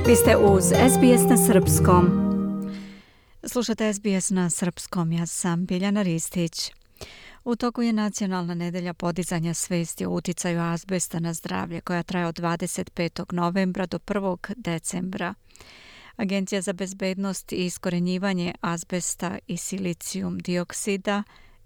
Vi ste uz SBS na srpskom. Slušate SBS na srpskom, ja sam Biljana Ristić. U toku je Nacionalna nedelja podizanja svesti o uticaju azbesta na zdravlje koja traje od 25. novembra do 1. decembra. Agencija za bezbednost i iskorenjivanje azbesta i silicijum dioksida,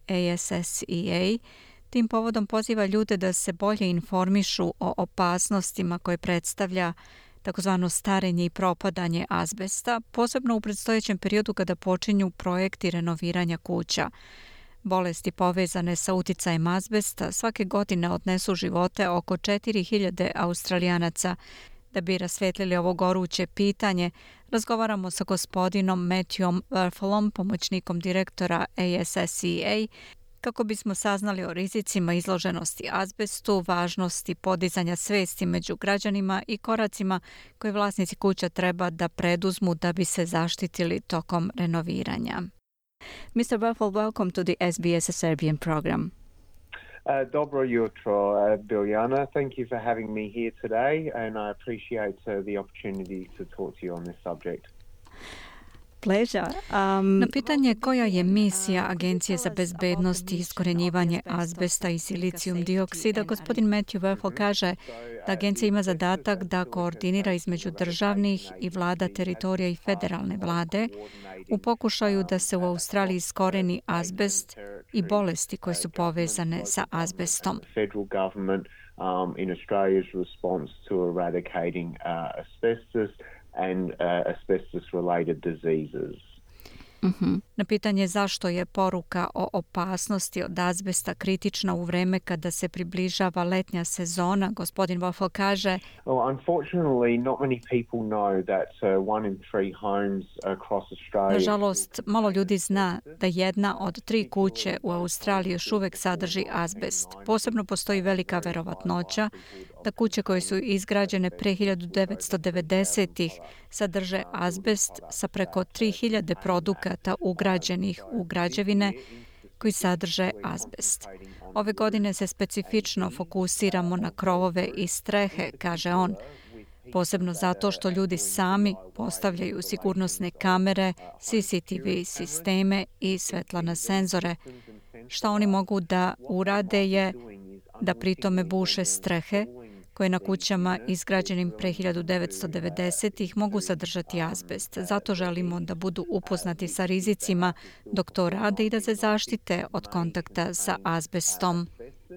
ASSEA, tim povodom poziva ljude da se bolje informišu o opasnostima koje predstavlja takozvano starenje i propadanje azbesta, posebno u predstojećem periodu kada počinju projekti renoviranja kuća. Bolesti povezane sa uticajem azbesta svake godine odnesu živote oko 4.000 Australijanaca. Da bi rasvetlili ovo goruće pitanje, razgovaramo sa gospodinom Matthewom Werfelom, pomoćnikom direktora ASSEA, kako bismo saznali o rizicima izloženosti azbestu, važnosti podizanja svesti među građanima i koracima koje vlasnici kuća treba da preduzmu da bi se zaštitili tokom renoviranja. Mr. Werfel, welcome to the SBS Serbian program. Dobro jutro, Biljana. Thank you for having me here today, and I appreciate the opportunity to talk to you on this subject. Pleasure. Na pitanje koja je misija Agencije za bezbednost i iskorenjivanje azbesta i silicijum dioksida, gospodin Matthew Werfel kaže da agencija ima zadatak da koordinira između državnih i vlada teritorija i federalne vlade u pokušaju da se u Australiji iskoreni azbest i bolesti koje su povezane sa azbestom. In Australia's response to eradicating asbestos and asbestos-related diseases. Na pitanje zašto je poruka o opasnosti od azbesta kritična u vreme kada se približava letnja sezona, gospodin Werfel kaže: Unfortunately, not many people know that 1 in 3 homes across Australia. Nažalost, malo ljudi zna da 1 od 3 kuće u Australiji još uvek sadrži azbest. Posebno postoji velika verovatnoća da kuće koje su izgrađene pre 1990-ih sadrže azbest sa preko 3.000 produkata ugrađenih u građevine koji sadrže azbest. Ove godine se specifično fokusiramo na krovove i strehe, kaže on, posebno zato što ljudi sami postavljaju sigurnosne kamere, CCTV sisteme i svetlane senzore. Šta oni mogu da urade je da pritome buše strehe, koje na kućama izgrađenim pre 1990-ih mogu sadržati azbest. Zato želimo da budu upoznati sa rizicima dok to rade i da se zaštite od kontakta sa azbestom.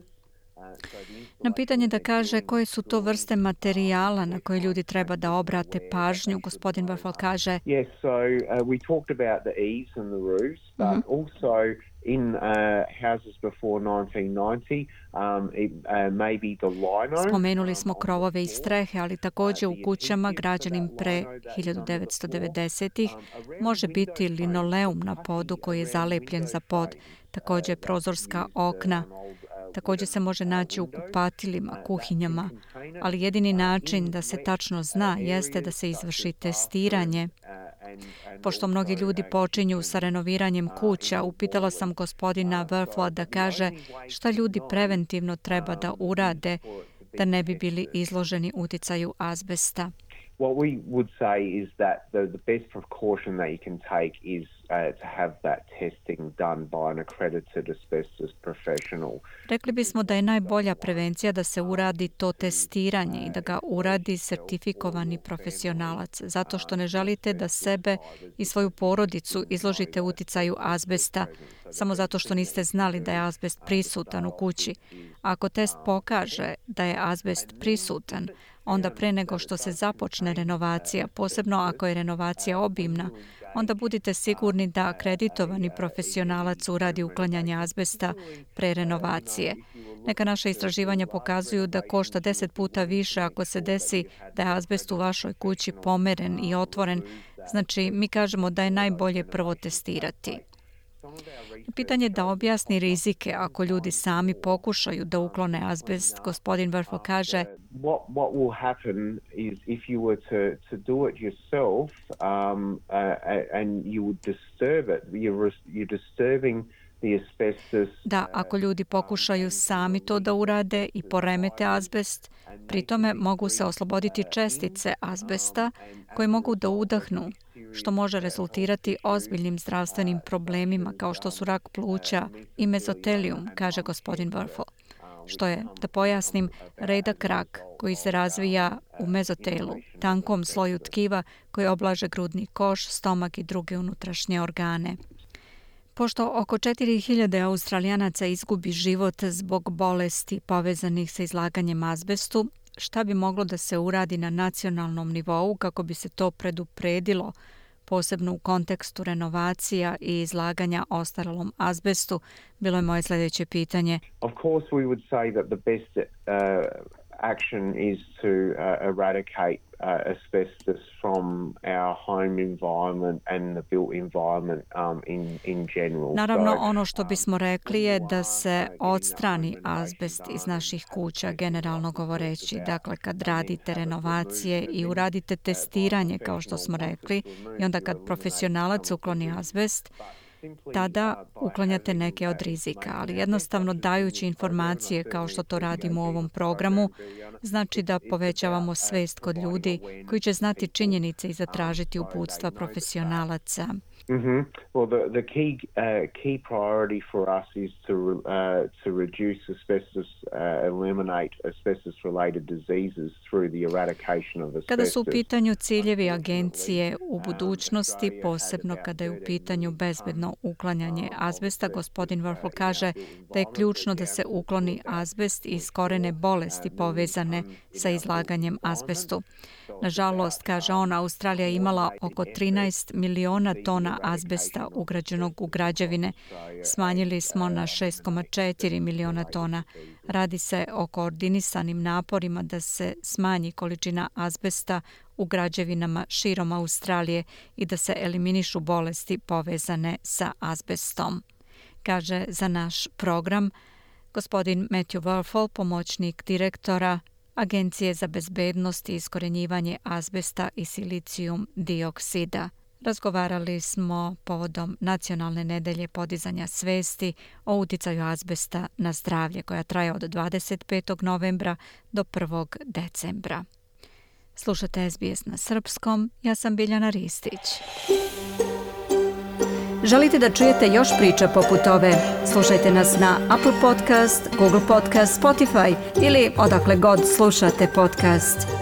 Na pitanje da kaže koje su to vrste materijala na koje ljudi treba da obrate pažnju, gospodin Werfel kaže: Yes, so we talked about the eaves and the roofs, but also in houses before 1990, maybe the lino. Spomenuli smo krovove i strehe, ali također u kućama građenim pre 1990-ih može biti linoleum na podu koji je zalepljen za pod, također prozorska okna. Također se može naći u kupatilima, kuhinjama, ali jedini način da se tačno zna jeste da se izvrši testiranje. Pošto mnogi ljudi počinju sa renoviranjem kuća, upitala sam gospodina Werfela da kaže šta ljudi preventivno treba da urade da ne bi bili izloženi uticaju azbesta. What we would say is that the best precaution that you can take is to have that testing done by an accredited asbestos professional. Rekli bismo da je najbolja prevencija da se uradi to testiranje i da ga uradi sertifikovani profesionalac, zato što ne želite da sebe i svoju porodicu izložite uticaju azbesta, samo zato što niste znali da je azbest prisutan u kući. Ako test pokaže da je azbest prisutan, onda pre nego što se započne renovacija, posebno ako je renovacija obimna, onda budite sigurni da akreditovani profesionalac uradi uklanjanje azbesta pre renovacije. Neka naša istraživanja pokazuju da košta 10 puta više ako se desi da je azbest u vašoj kući pomeren i otvoren. Znači, mi kažemo da je najbolje prvo testirati. Pitanje da objasni rizike ako ljudi sami pokušaju da uklone azbest, gospodin Werfel kaže: What will happen is if you were to do it yourself and you would disturb it, you're disturbing da ako ljudi pokušaju sami to da urade i poremete azbest, pri tome mogu se osloboditi čestice azbesta koje mogu da udahnu, što može rezultirati ozbiljnim zdravstvenim problemima kao što su rak pluća i mezotelijum, kaže gospodin Werfel, što je, da pojasnim, redak rak koji se razvija u mezotelu, tankom sloju tkiva koji oblaže grudni koš, stomak i druge unutrašnje organe. Pošto oko 4000 Australijanaca izgubi život zbog bolesti povezanih sa izlaganjem azbestu, šta bi moglo da se uradi na nacionalnom nivou kako bi se to predupredilo, posebno u kontekstu renovacija i izlaganja ostarelom azbestu, bilo je moje sljedeće pitanje. Of course we would say that the best action is to eradicate asbestos from our home environment and the built environment in general. Naravno, ono što bismo rekli je da se odstrani azbest iz naših kuća, generalno govoreći. Dakle, kad radite renovacije i uradite testiranje, kao što smo rekli, i onda kad profesionalac ukloni azbest, tada uklanjate neke od rizika, ali jednostavno dajući informacije kao što to radimo u ovom programu, znači da povećavamo svest kod ljudi koji će znati činjenice i zatražiti uputstva profesionalaca. Mm-hmm. Well, the key priority for us is to reduce asbestos, eliminate asbestos-related diseases through the eradication of asbestos. Kada su u pitanju ciljevi agencije u budućnosti, posebno kada je u pitanju bezbedno uklanjanje azbesta, gospodin Werfel kaže da je ključno da se ukloni azbest i iskorene bolesti povezane sa izlaganjem azbestu. Nažalost, kaže on, Australija je imala oko 13 miliona tona azbesta ugrađenog u građevine. Smanjili smo na 6,4 miliona tona. Radi se o koordinisanim naporima da se smanji količina azbesta u građevinama širom Australije i da se eliminišu bolesti povezane sa azbestom. Kaže za naš program gospodin Matthew Werfel, pomoćnik direktora Agencije za bezbednost i iskorenjivanje azbesta i silicijum dioksida. Razgovarali smo povodom Nacionalne nedelje podizanja svesti o uticaju azbesta na zdravlje koja traje od 25. novembra do 1. decembra. Slušate SBS na srpskom, ja sam Biljana Ristić. Želite da čujete još priča poput ove? Slušajte nas na Apple Podcast, Google Podcast, Spotify ili odakle god slušate podcast.